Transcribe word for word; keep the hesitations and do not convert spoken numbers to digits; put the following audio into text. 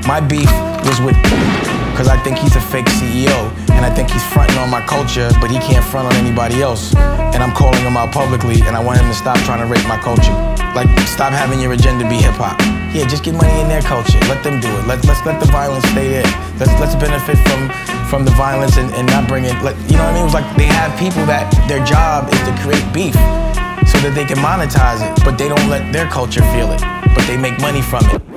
My beef was with because I think he's a fake C E O, and I think he's fronting on my culture, but he can't front on anybody else. And I'm calling him out publicly, and I want him to stop trying to rape my culture. Like, stop having your agenda be hip-hop. Yeah, just get money in their culture. Let them do it. Let, let's let the violence stay there. Let's let's benefit from from the violence and, and not bring it, like, you know what I mean? It was like they have people that their job is to create beef so that they can monetize it, but they don't let their culture feel it, but they make money from it.